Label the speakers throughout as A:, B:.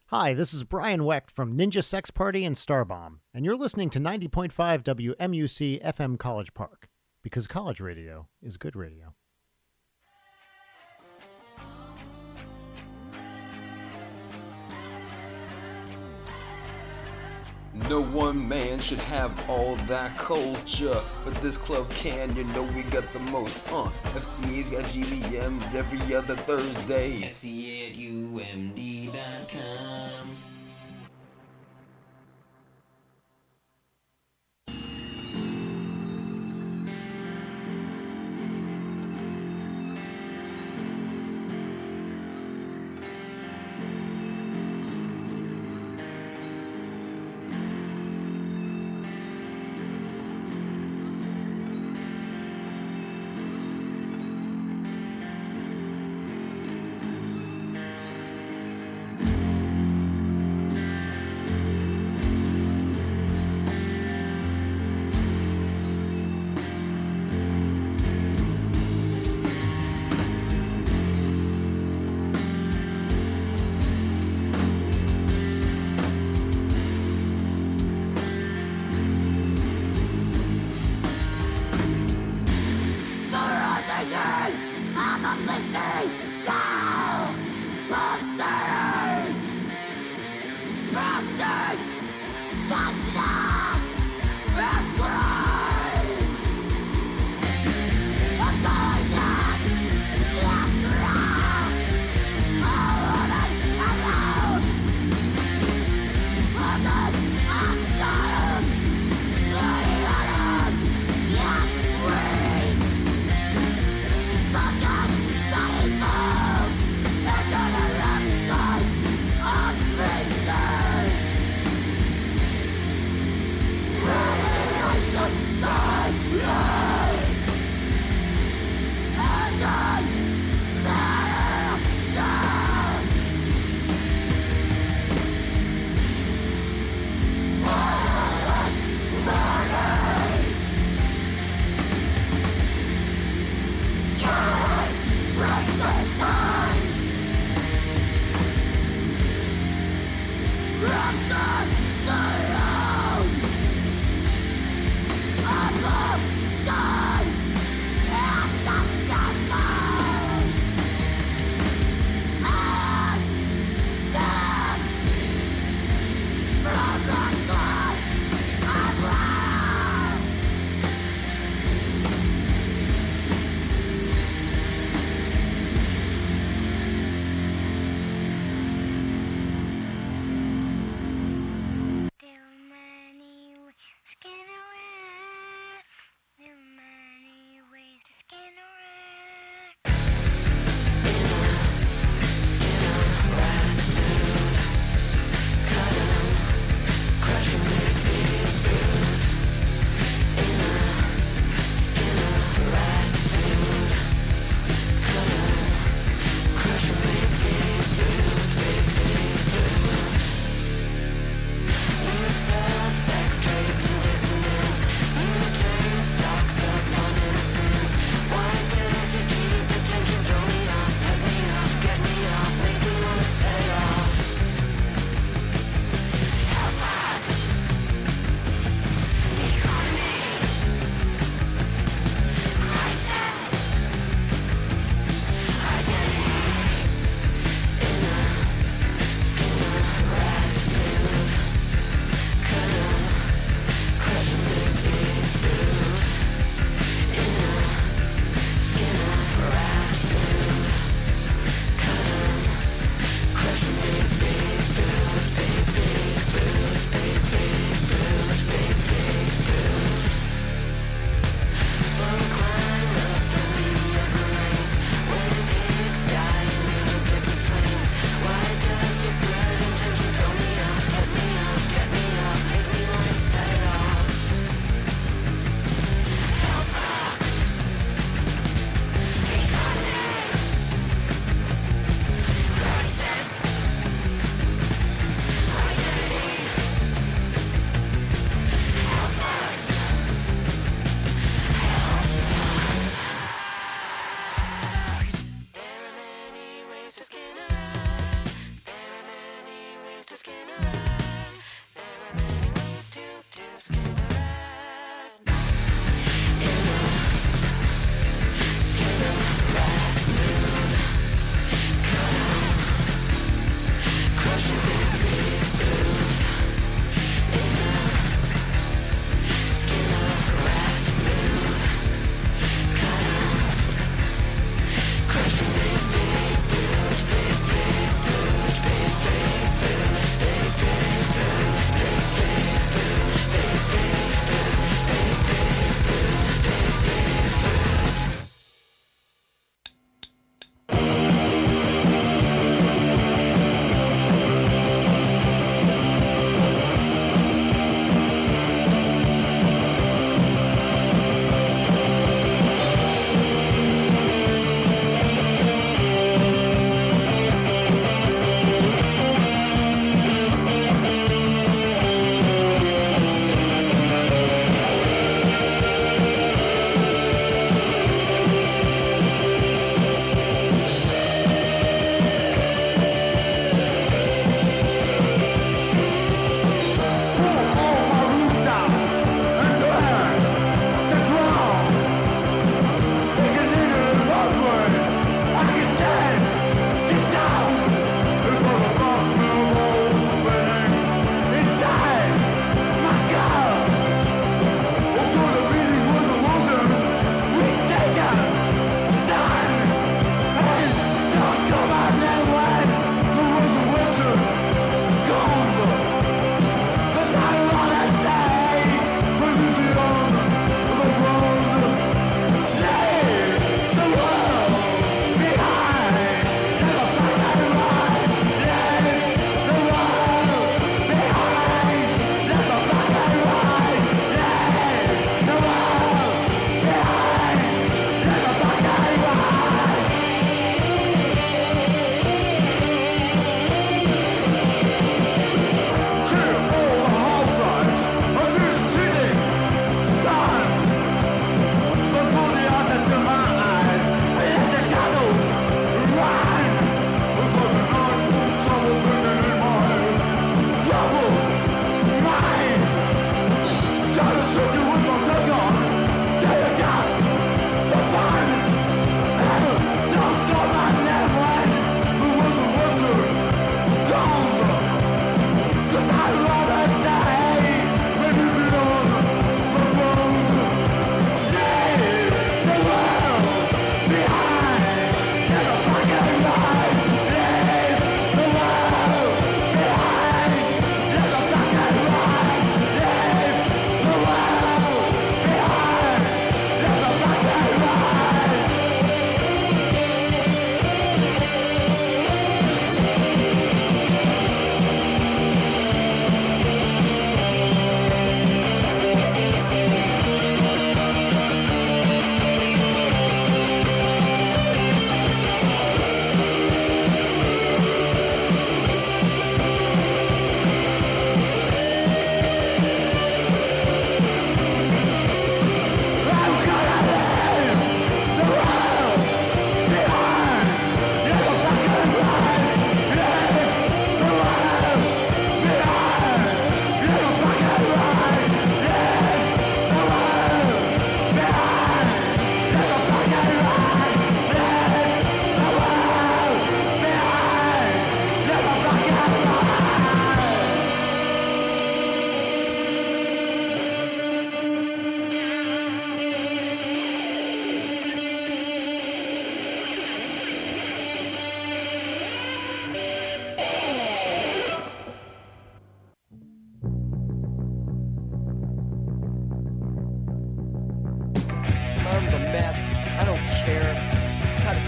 A: Hi, this is Brian Wecht from Ninja Sex Party and Starbomb, and you're listening to 90.5 WMUC FM College Park, because college radio is good radio.
B: No one man should have all that culture, but this club can, you know we got the most. FCA's got GVMs every other Thursday.
C: FCA at UMD.com.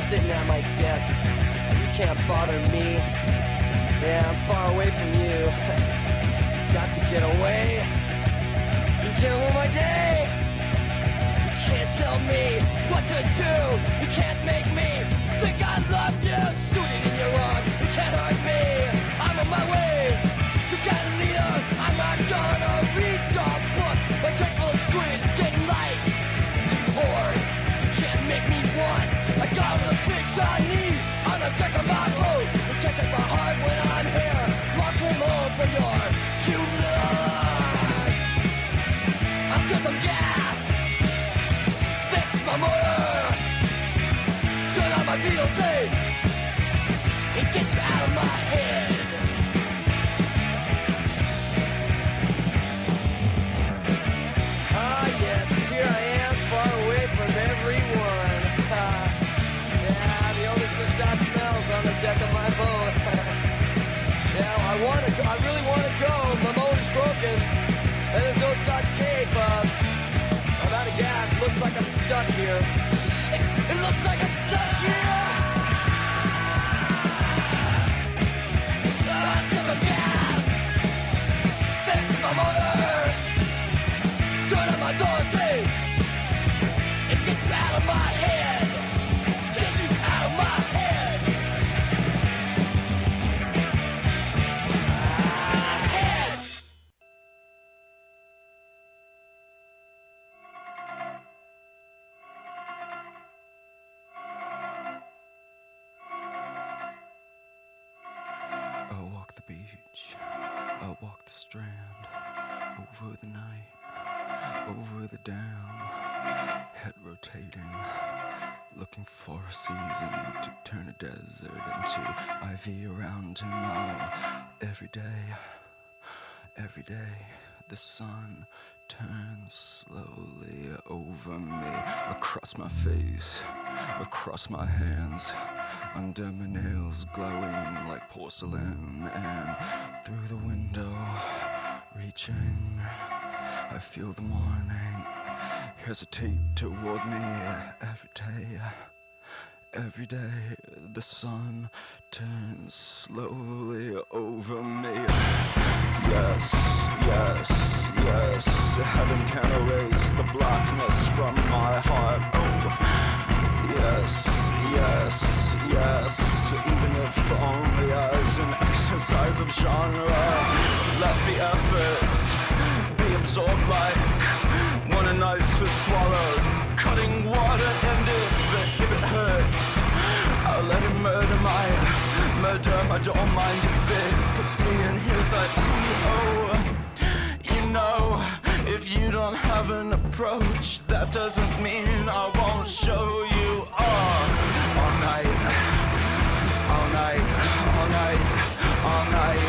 C: sitting at my desk. You can't bother me. Yeah, I'm far away from you. Got to get away. You can't ruin my day. You can't tell me what to do. You can't make me think I love you. Suited in your arm, you can't hurt me. I'm on my way to Catalina. I'm not gonna read your book. My tank full of squids getting light. Whores, you can't make me one. I got all the fish I need on the deck of my boat. You can't take my heart when I'm here. Walk him home for your cute love. I'll fill some gas. Fix my motor. Turn on my videotape. It gets you out of my head. Ah yes, here I am, far away from everyone. Yeah, the only fish I smell's on the deck of my boat. Yeah, I really wanna go. My motor's broken, and there's no Scotch tape. I'm out of gas. Looks like I'm stuck here. Shit, it looks like I'm stuck here. Fill some gas. Fix my motor. Turn on my door tape. It gets you out of my head. Gets you out of my head. Head.
D: I'll walk the beach, I'll walk the strand, over the night, over the dam, head rotating, looking for a season to turn a desert into ivy around him. Every day, the sun turns slowly over me, across my face, across my hands, under my nails glowing like porcelain, and through the window, reaching, I feel the morning hesitate toward me. Every day, the sun turns slowly over me. Yes, heaven can erase the blackness from my heart. Oh, yes, even if only as an exercise of genre. Let the efforts be absorbed like when a knife is swallowed, cutting water and if it hurts, I'll let him murder I don't mind if it puts me in his sight. Oh, you know, if you don't have an approach, that doesn't mean I won't show you all night, all night, all night, all night,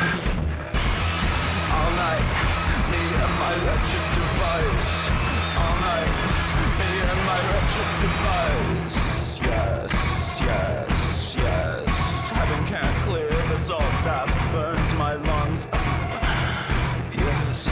D: all night, me and my wretched device, all night, me and my wretched device. Yes, heaven can't clear the salt that burns my lungs. Yes,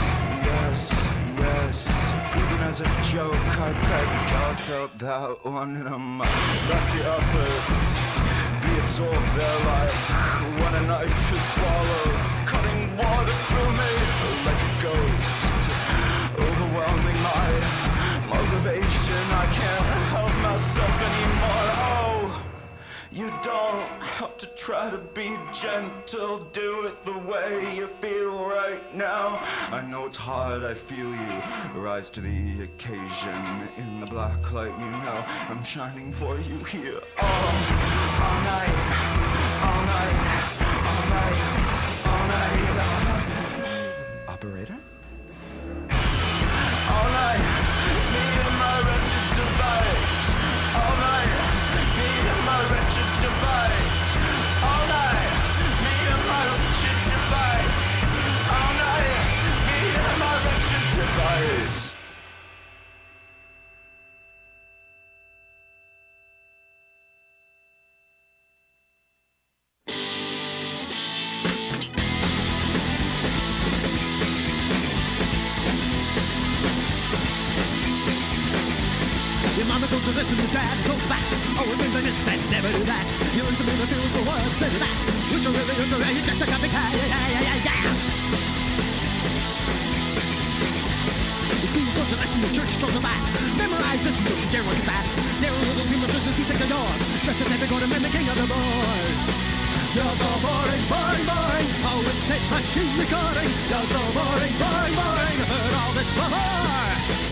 D: even as a joke, I begged God felt that one in a month. Let the efforts be absorbed there like when a knife is swallowed, cutting water through me like a ghost, overwhelming my motivation. I can't help myself anymore. Oh, you don't have to try to be gentle, do it the way you feel right now. I know it's hard, I feel you rise to the occasion. In the black light, you know I'm shining for you here. All night, all night, all night, all night, all night. Operator? All night, me and my wretched device. All night, me and my wretched device. All night, me and my wretched device. All night, me and my wretched device.
E: Your mama goes to this and your dad goes back. Always things like this and never do that. You learn something that feels the words and that. Which are really is you're just a copycat. Yeah. The school goes to this and the church goes to that. Memorize this and don't you dare look at that. There are little seamstresses who take the doors. Dressed as if they're going to be the king of the boys. You're so boring, boring, boring. Oh, it's tape machine recording. You're so boring, boring, boring. I've heard all this before.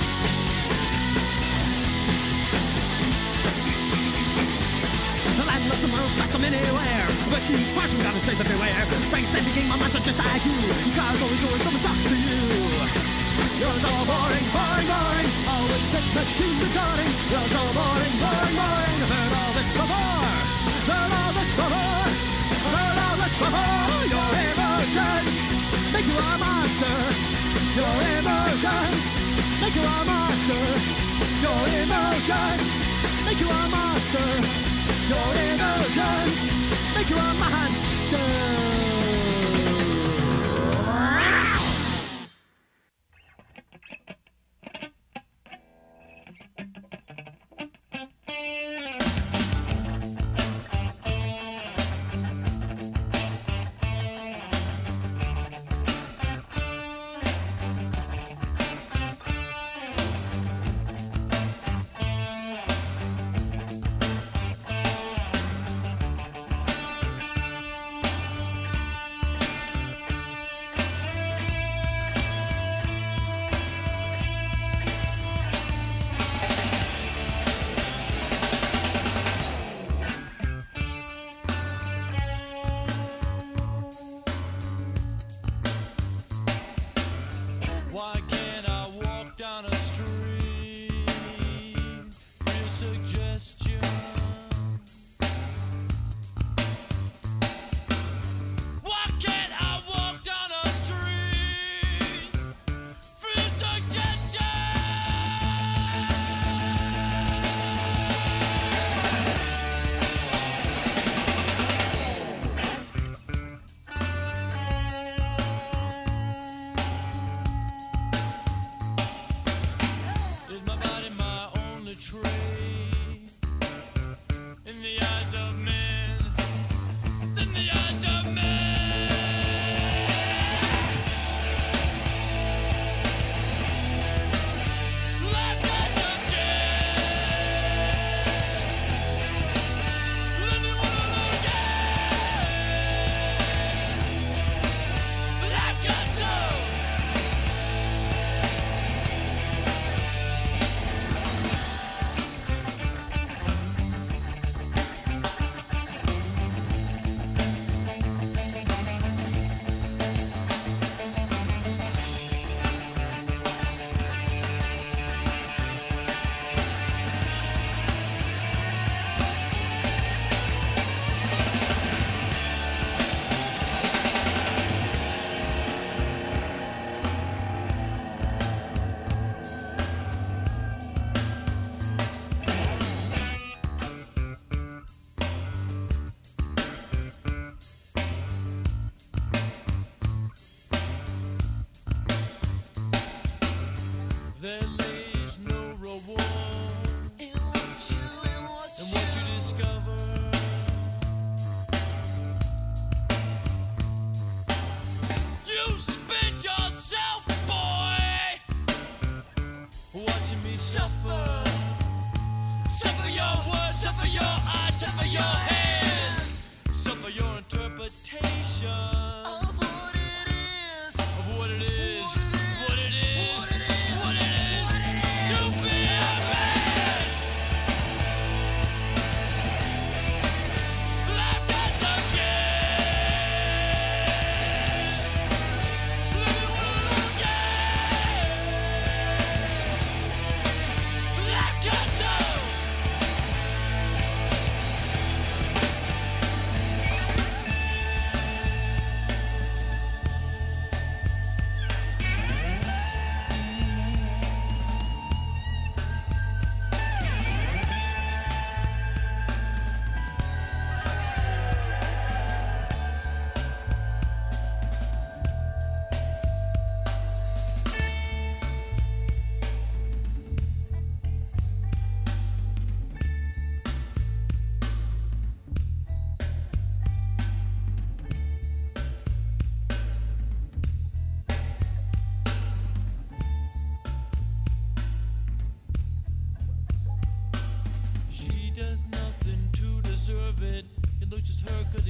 E: The landless tomorrow's got them anywhere. But she's partial, got his friends everywhere. Frank said he became a monster just like you. His car's always showing someone talks to you. You're so boring, boring, boring. Oh, it's tape machine recording. You're so boring, boring, boring. I've heard all this before. Heard all this before. Heard all this before. Your emotions make you a monster. Your emotions make you a monster. Your emotions make you a monster. Your emotions make you a monster.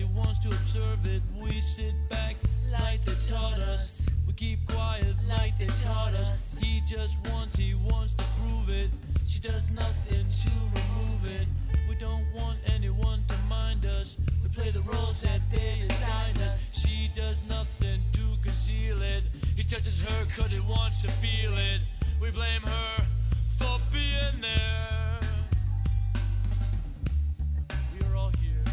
F: he wants to observe it. We sit back like they taught us. We keep quiet like they taught us. He wants to prove it. She does nothing to remove it. We don't want anyone to mind us. We play the roles that they assigned us. She does nothing to conceal it. He touches her cause he wants to feel it. We blame her for being there. We are all here.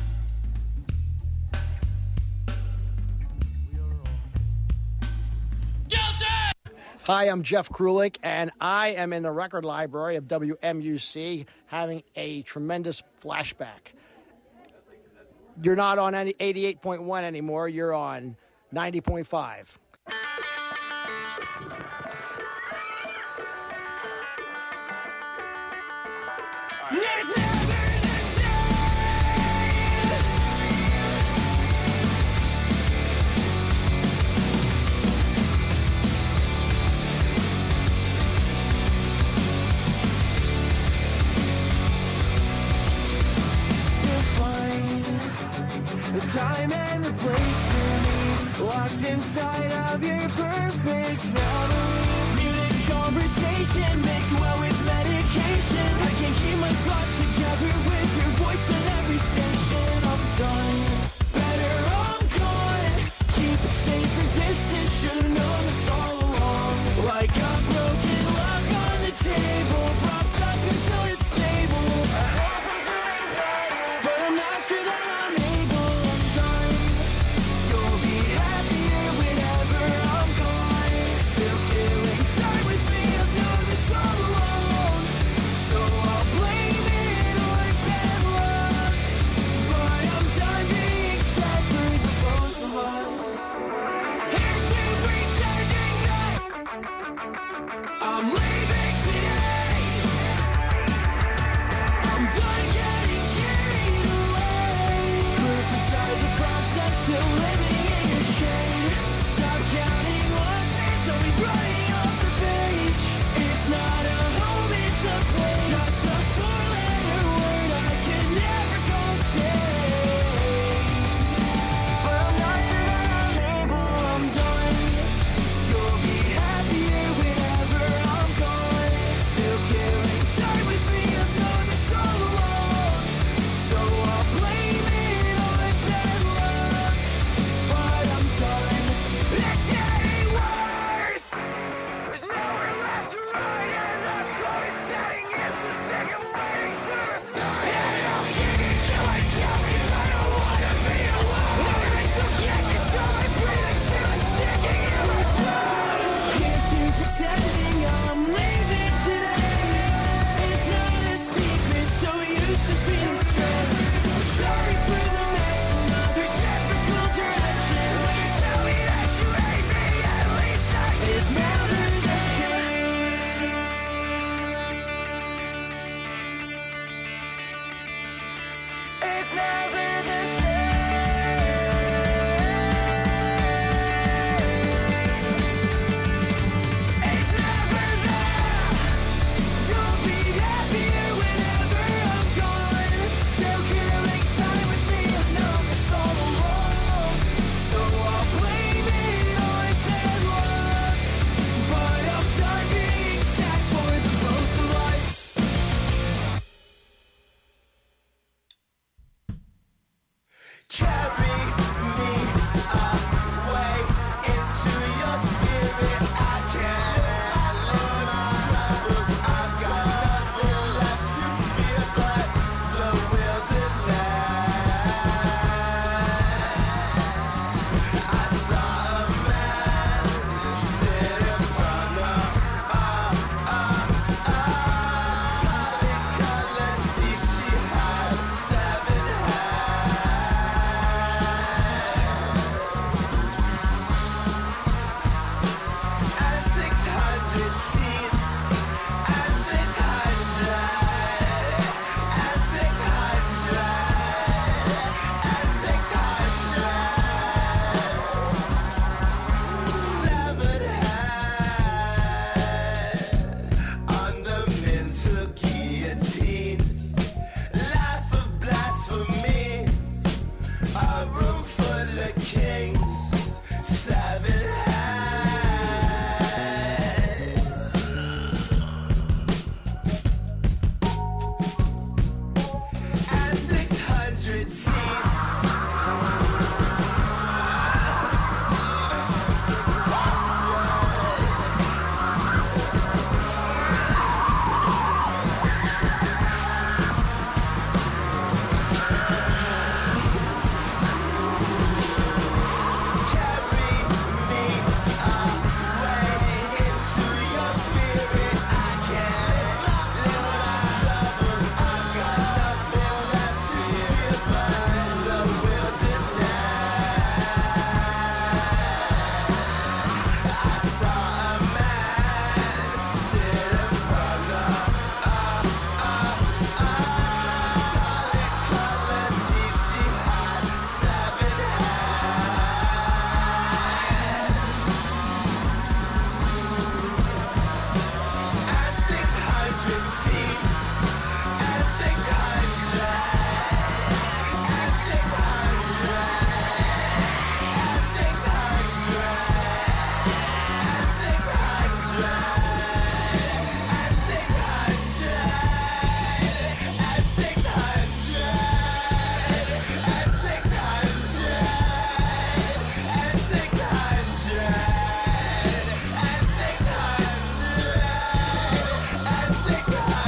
F: We are all guilty!
G: Hi, I'm Jeff Krulik, and I am in the record library of WMUC having a tremendous flashback. You're not on any 88.1 anymore. You're on 90.5.
E: It's never the same. Define the time and the place for me, locked inside of your perfect memory. Muted conversation mixed well with medication. I can't keep my thoughts together with your voice on every station. I'm done, better I'm gone. Keep a safer distance, should've known this all along. Like a broken lock on the table, propped up until it's stable. I hope I'm doing better, but I'm not sure that I'm able. I'm done, you'll be happier whenever I'm gone. Still killing time with me, I've known this all along. So I'll blame it on bad luck, but I'm done being sad for the both of us. Here's to pretending that I'm leaving today. I'm done getting carried away. Proof inside the process, still living in your shade. Stop counting losses, always writing off the page. It's not a home, it's a place. Just a four-letter word I can never call safe. But I'm not sure that I'm able, I'm done. You'll be happier whenever I'm gone. Still killing time with me, I've known this all along. So I'll blame it on bad luck, but I'm done. It's getting worse. There's nowhere left to ride, and the clock is setting in. So sick of waiting for a sign. And I'll keep it to myself 'cause I don't wanna be alone. I still can't control my breathing, feeling sinking in my blood. Here's to pretending I'm leaving today. It's not a secret, so used to feeling strange. I'm sorry for the mess, another typical direction. When you tell me that you hate me, at least I can. It's never the same. It's never the same. It's never there. You'll be happier whenever I'm gone. Still killing time with me, I've known this all along. So I'll blame it on bad luck, but I'm done being sad for the both of us. Carry me away into your spirit. I can't live troubles. I've got nothing left to fear but the wilderness. I saw a man sit in front of scarlet-colored teeth. She had 7 heads.
H: I think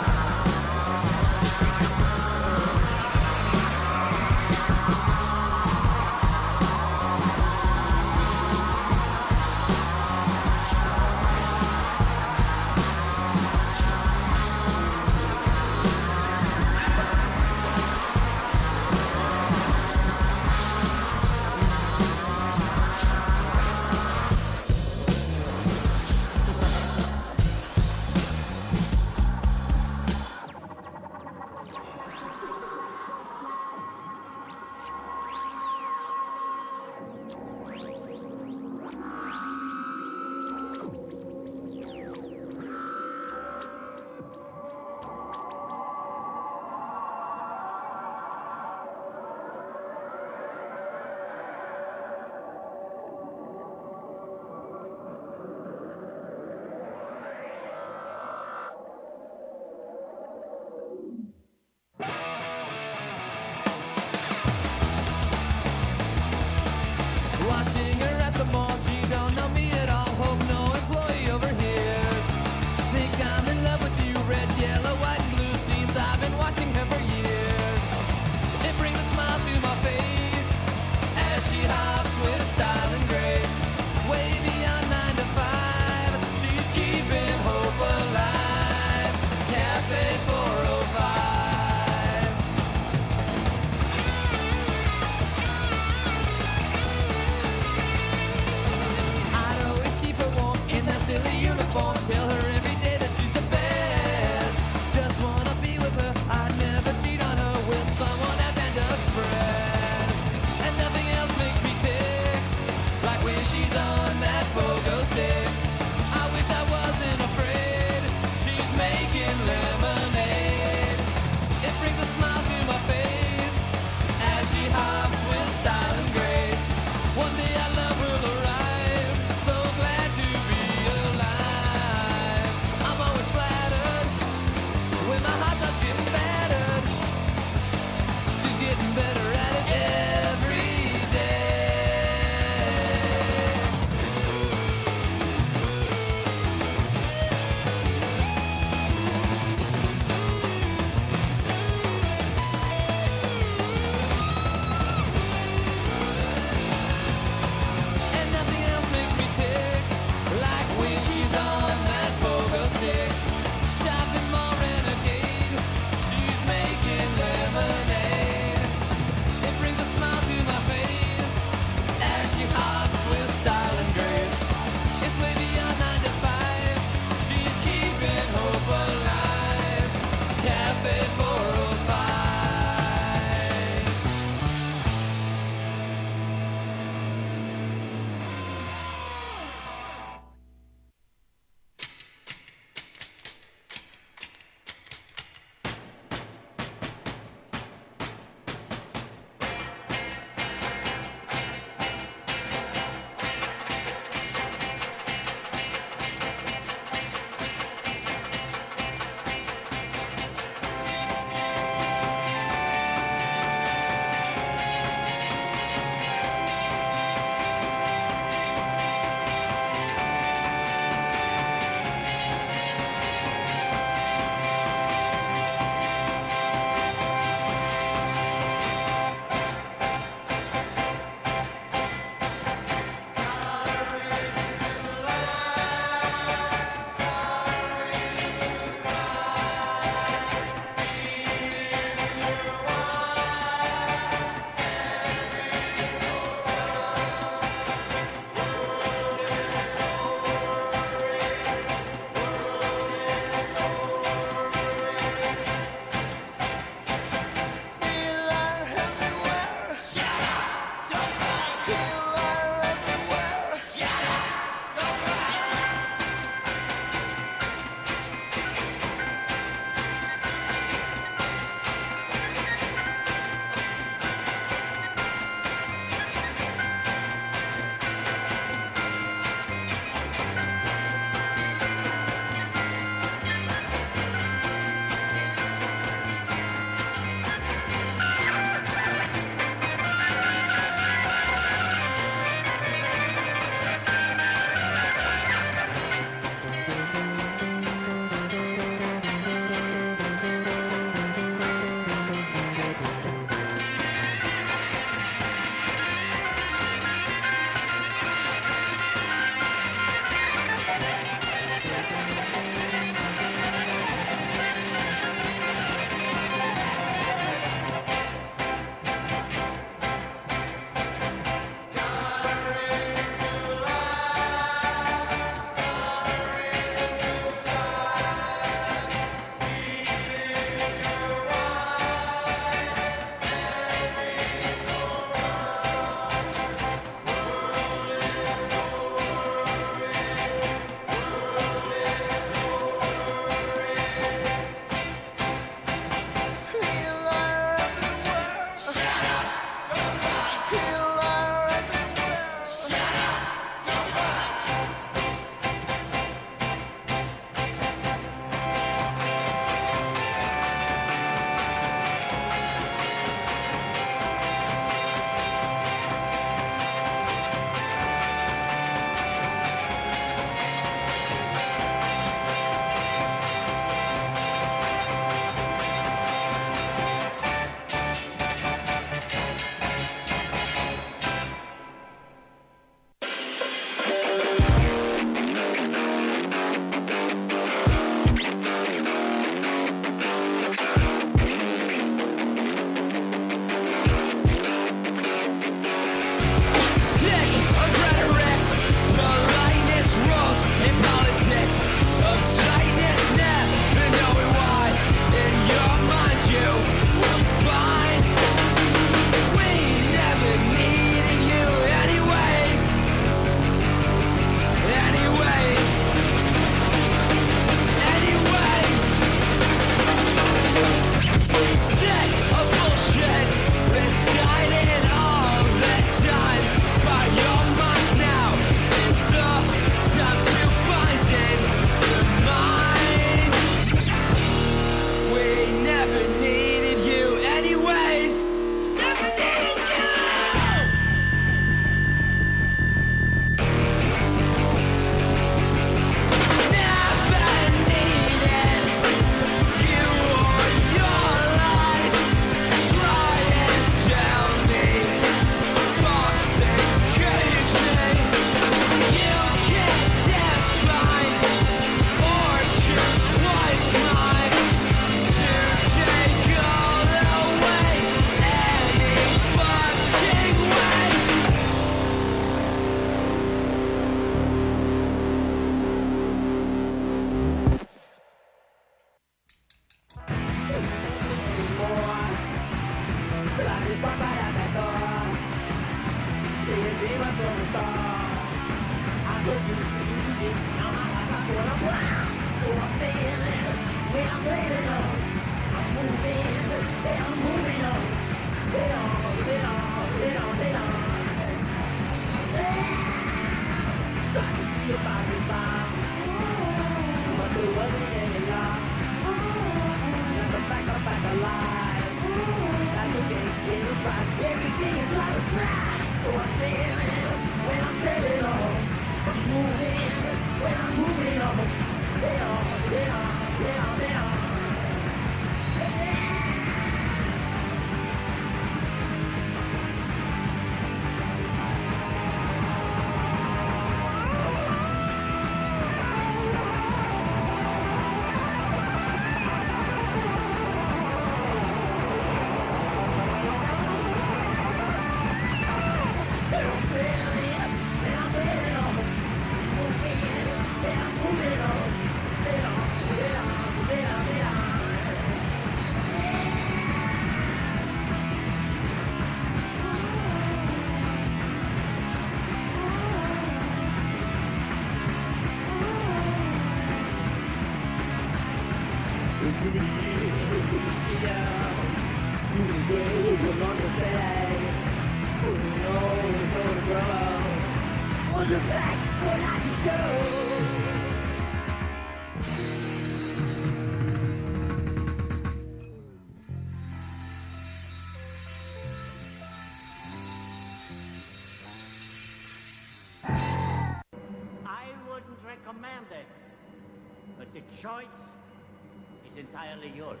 H: I wouldn't recommend it, but the choice is entirely yours.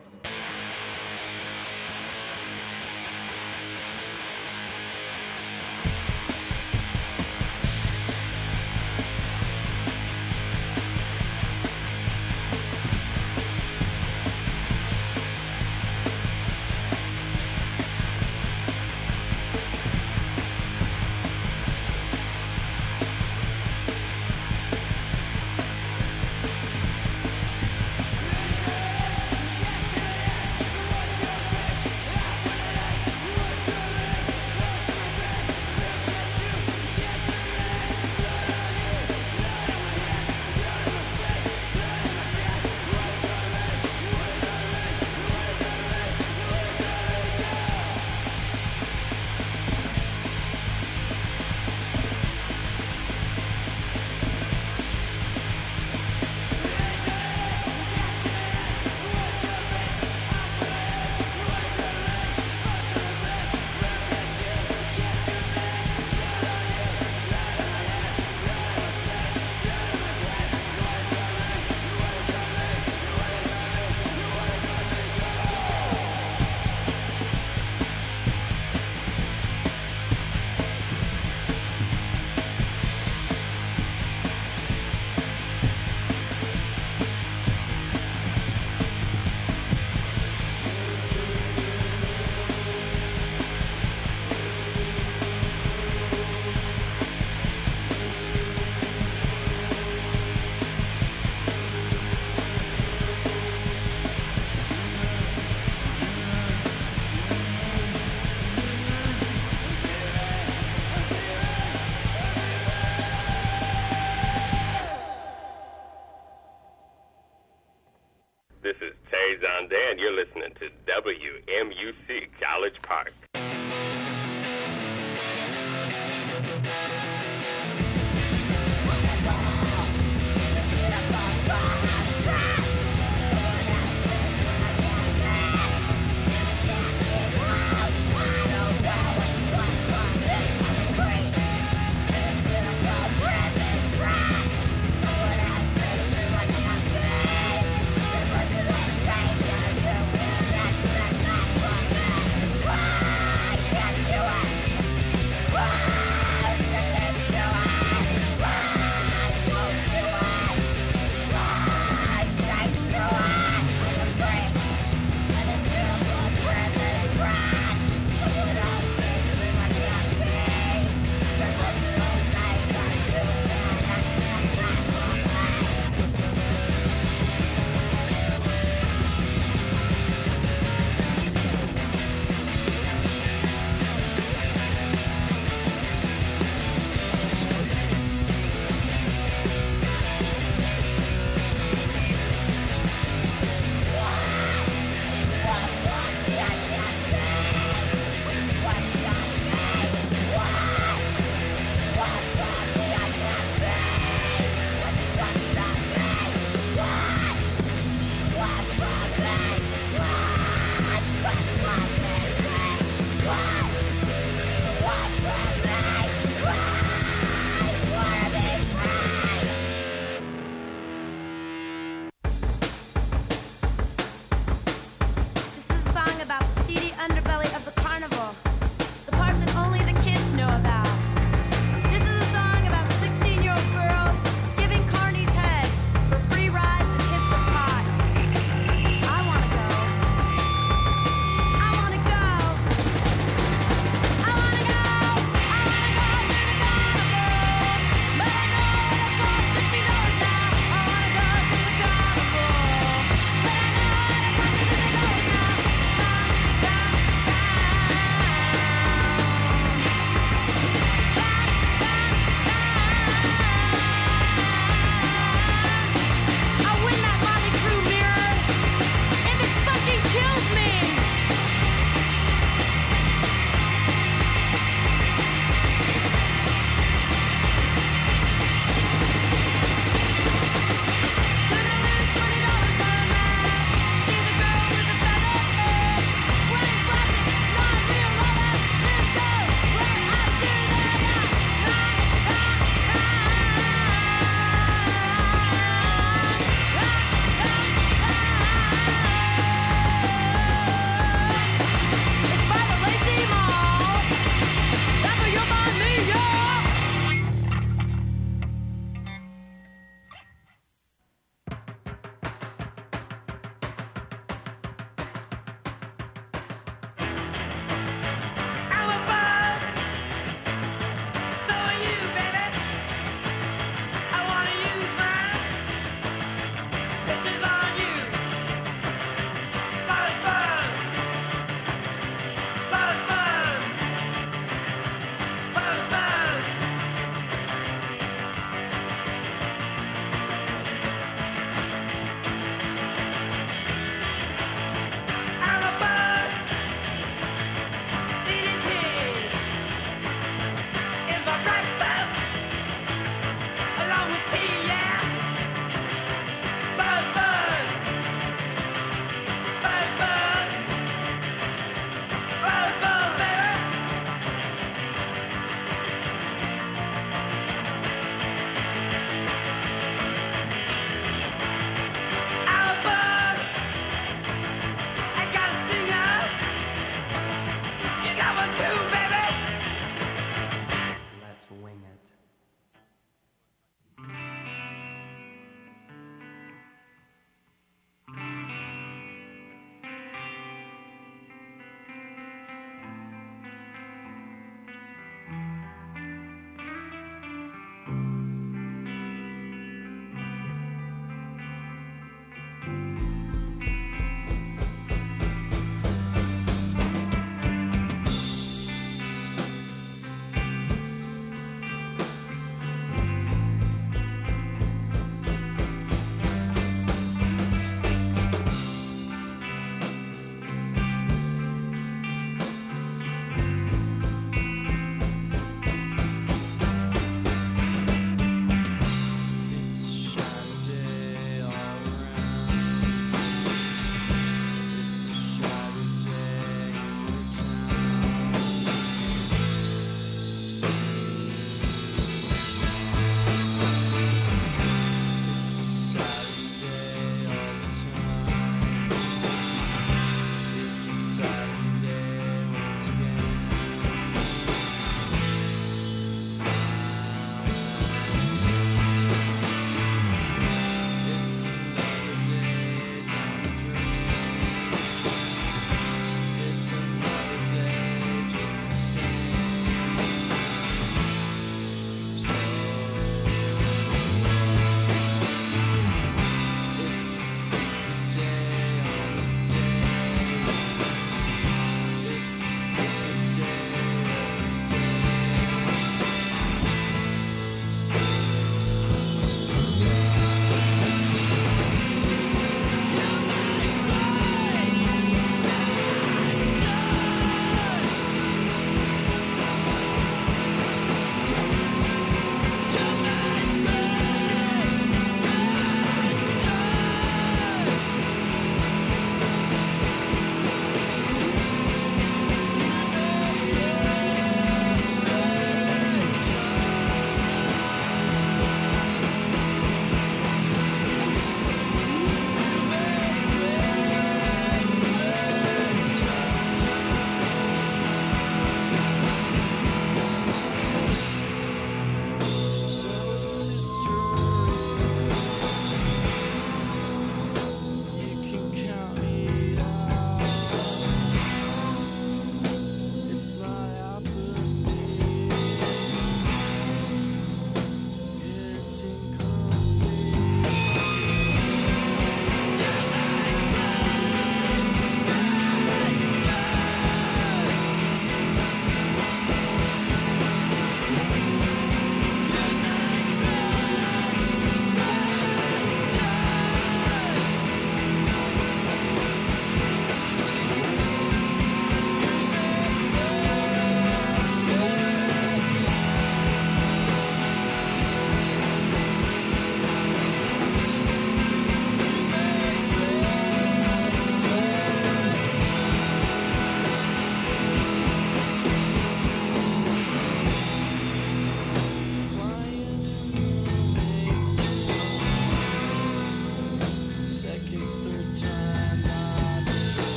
I: This is Terry Zonda, and you're listening to WMUC College Park.
J: Yeah.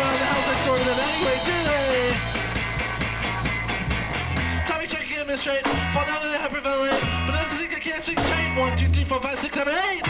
J: the hell's they sorted it anyway, do they? Tommy checking in this straight, fall down to the hyperventilate, but that's the thing I can't swing straight. 1, 2, 3, 4, 5, 6, 7, 8.